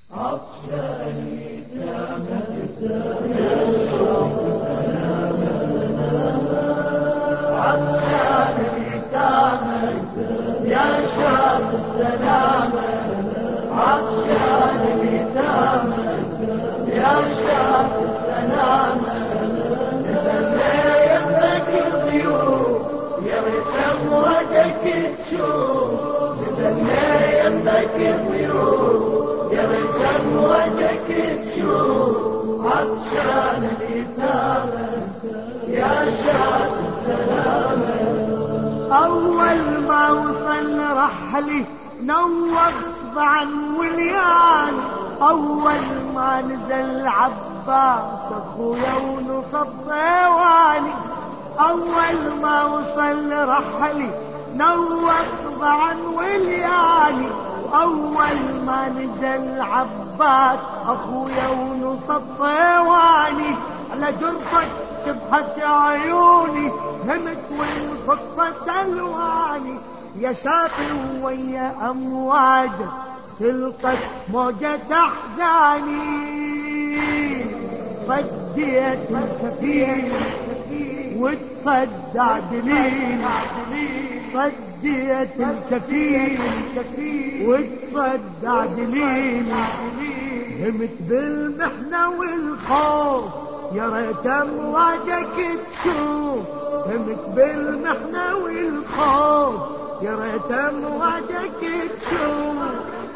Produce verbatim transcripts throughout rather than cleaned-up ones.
عطشان يتامى يا شوق سلامة، عطشان يتامى يا شوق سلامة، عطشان يتامى يا شوق سلامة، نزلنا يمك الضيوف يا ريت امواجك تشوف، نزلنا يمك الضيوف يا ريت امواجك تشوف، عطشان اليتامى يا شاط السلامة. اول ما وصل رحلي نور ضعن وليان، اول ما نزل عباس اخويا ونصب صيواني، اول ما وصل رحلي نور ضعن ولياني، اول ما نزل عباس اخويا ونصب صيواني، على جرفك سبحت عيوني همت والخطة الواني، يا شاطر ويا امواجك تلقت موجة احزاني، صديت الكفيل وتصدع دليل، صديت الكفيل وتصدع دليل، همت بالمحنة والخوف يا ريت امواجك تشوف، همت بالمحنة والخوف يا ريت امواجك تشوف،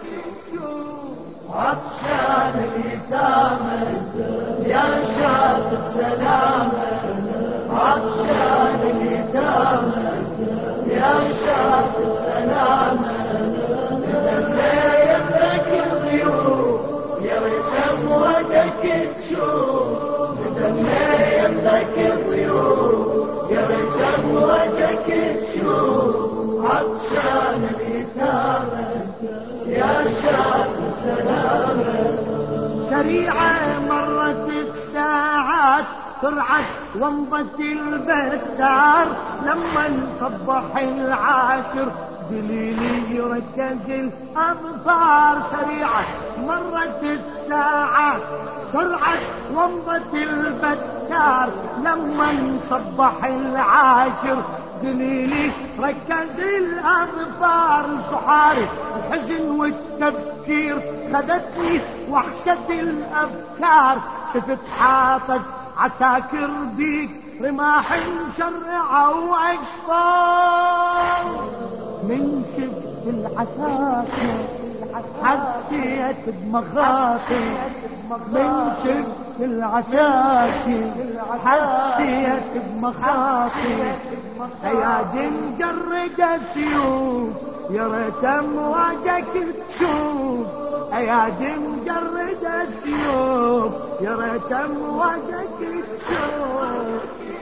عطشان اليتامى يا شاط السلامة، عطشان اليتامى يا شاط السلامة، نزلنا يمك الضيوف يا ريت امواجك تشوف، نزلنا يمك الضيوف يا ريت امواجك تشوف، عطشان اليتامى يا شاط السلامة. سريعة مرت الساعات سرعت ومضت البتار، لما صبح العاشر دليلي يركز الأظفار، سريعة مرت الساعات سرعت ومضت البتار، لما صبح العاشر دليلي ركز الأظفار، صحاري الحزن والتفكير خدتني وحشة الأفكار، شفت حاطت عساكر بيك رماح مشرعة وأشفار، من شفت العساكر حسيت بمخاطر، من شفت العساكر حسيت بمخاطر، ايادي مجردة سيوف يا ريت امواجك تشوف، ايادي مجردة سيوف يا ريت امواجك تشوف،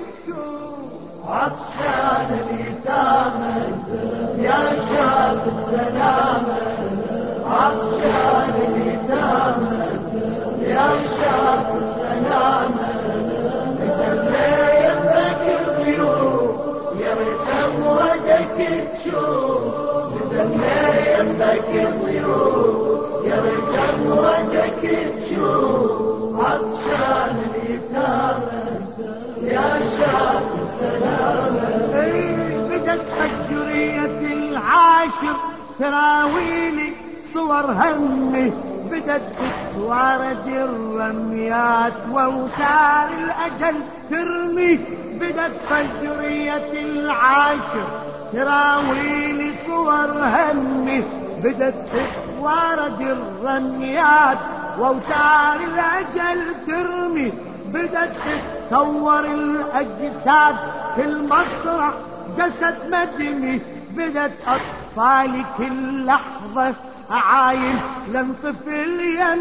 عطشان اليتامى يا شاط السلامة، عطشان اليتامى يا شاط السلامة، نزلنا يمك الضيوف يا ريت امواجك تشوف، نزلنا يمك الضيوف يا ريت امواجك تشوف، عطشان اليتامى يا شاط السلامة. بدت فجرية العاشر تراويلي صور همي، بدت تتوارد الرميات واوتار الاجل ترمي، بدت فجرية العاشر تراويلي صور همي، بدت تتوارد الرميات واوتار الاجل ترمي، بدت تتصور الاجساد في المسرح جسد مدني، بدت اطفالي كل لحظة اعاين لم طفل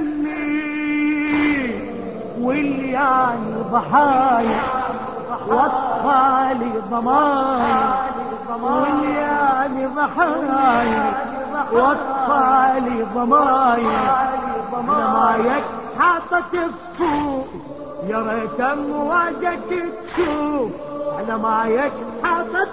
يمي، والياني ضحايا واطفالي ضمايا، والياني ضحايا واطفالي ضمايا، ضمايك حاطت فوق يا ريت امواجك تشوف، على مايك حاطت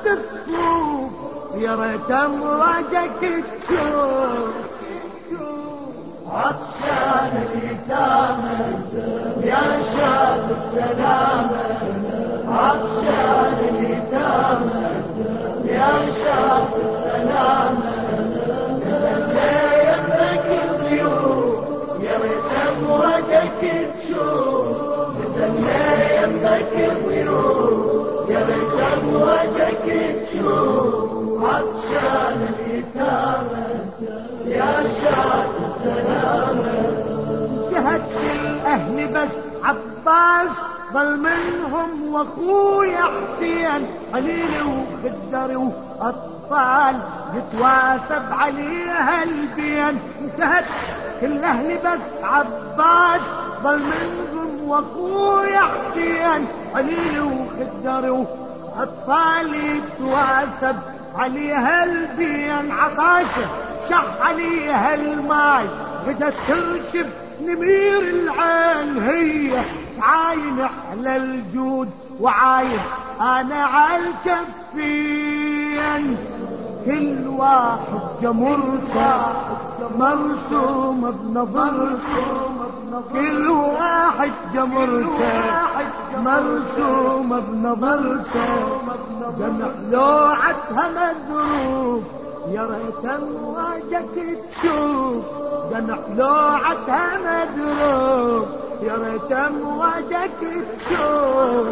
فوق يا ريت امواجك تشوف، عطشان اليتامى يا شاف السلامة، عطشان اليتامى يا شاف السلامة، نزلنا يمك الضيوف يا ريت امواجك تشوف، نزلنا يمك الضيوف يا ريت امواجك تشوف، عطشان اليتامى يا شاف السلامة. انتهت الاهل بس عباس ظل منهم واخويا حسين، قليل وخدر واطفال يتواثب عليها البين. انتهت كل اهل بس عباس ظل منهم واخويا حسين، قليل وخدر واطفال يتواثب عليها البين. عطاشة شح عليها الماي بدت ترشف نمير العين، هي عاين على الجود وعاين انا على الكفين. كل واحد جمرته مرسوم بنظرته، كل واحد جمرته مرسوم بنظرته، دمع لوعتها مذروب يا ريت امواجك تشوف، دمع لوعتها مذروب يا ريت امواجك تشوف.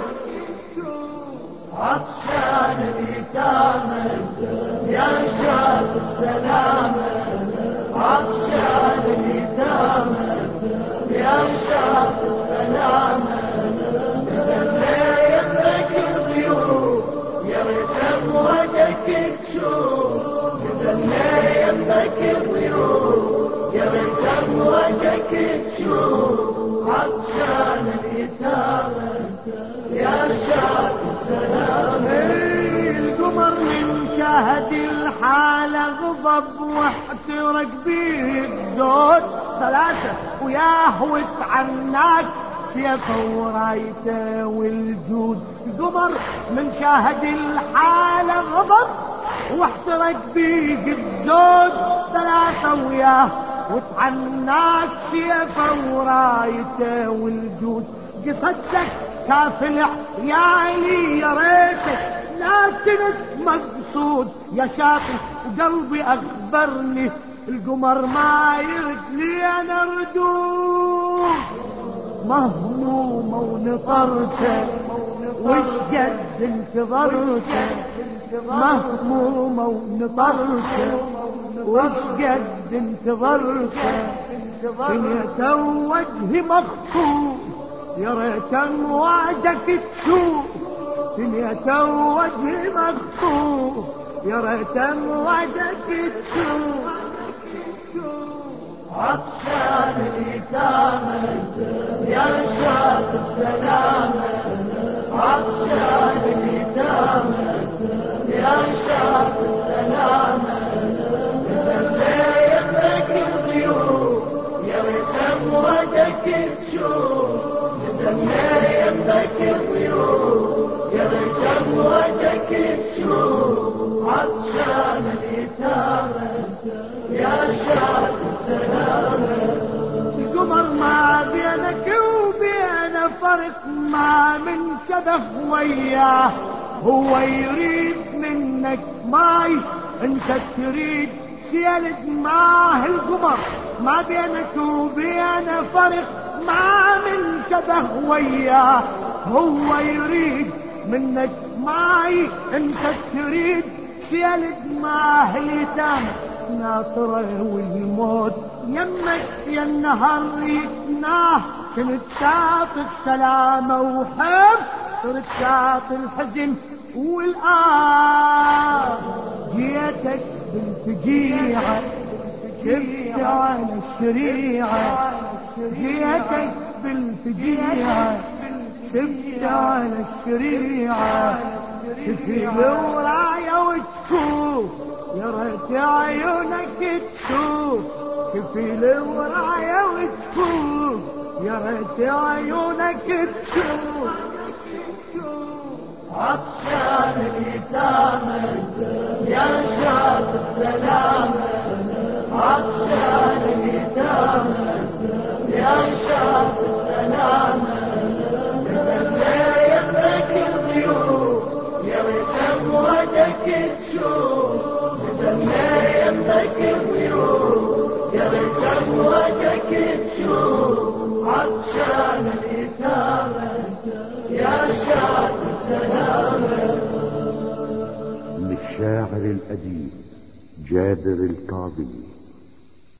عطشان اليتامى يا شاف السلامة، عطشان اليتامى يا شاف السلامة، نزلنا يمك الضيوف يا ريت امواجك تشوف، نزلنا يمك الضيوف يا ريت امواجك تشوف، عطشان اليتامى يا شاف السلامة. القمر من شاهد الحالة غضب واحترق بيه الزود ثلاثة، وياه وتعناك سيفه ورايته والجود. القمر من شاهد الحالة غضب واحترق بيه الزود ثلاثة، وياه وتعناك سيفه ورايته والجود. قصتك كافل عيالي يا ريتك لا كنت مقصود يا شاطر، وقلبي اخبرني القمر ما يرد لي انا ردود. مهمومة ونطرته وش قد انتظرته، مهمومة ونطرته وش قد انتظرته، دنيا وجهي مخطوف يا ريت امواجك تشوف، دنيا وجهي مخطوف يا ريت امواجك تشوف. عطشان اليتامى يا شاف السلامة، عطشان اليتامى يا شاف السلامة، نزلنا يمك الضيوف يا ريت امواجك تشوف، نزلنا يمك الضيوف يا ريت امواجك تشوف، عطشان اليتامى يا شاف السلامة. القمر ما بينك وبين فرق ما من شبه وياه، هو يريد منك ماي انت تريد سيل دماه. القمر ما بينك وبين فرق ما من شبه وياه، هو يريد منك ماي انت تريد سيل دماه. اليتامى ناطره والموت يمك يا النهر يتناه، كنت شاط السلامة وحب صرت شاط الحزن والآه. جيتك بالفجيعة شفت على الشريعة، جيتك بالفجيعة شفت على الشريعة، تفي ورايا وتشوف يا ريت عيونك تشوف، تفي ورايا وتشوف يا ريت عيونك تشوف. عطشان اليتامى يا شاف السلامة، عطشان اليتامى يا شاف السلامة نزلنا يمك الضيوف يا ريت امواجك تشوف نزلنا يمك الضيوف يا ريت امواجك تشوف عطشان اليتامى يا شاف السلامة. للشاعر الأديب جابر القاضي.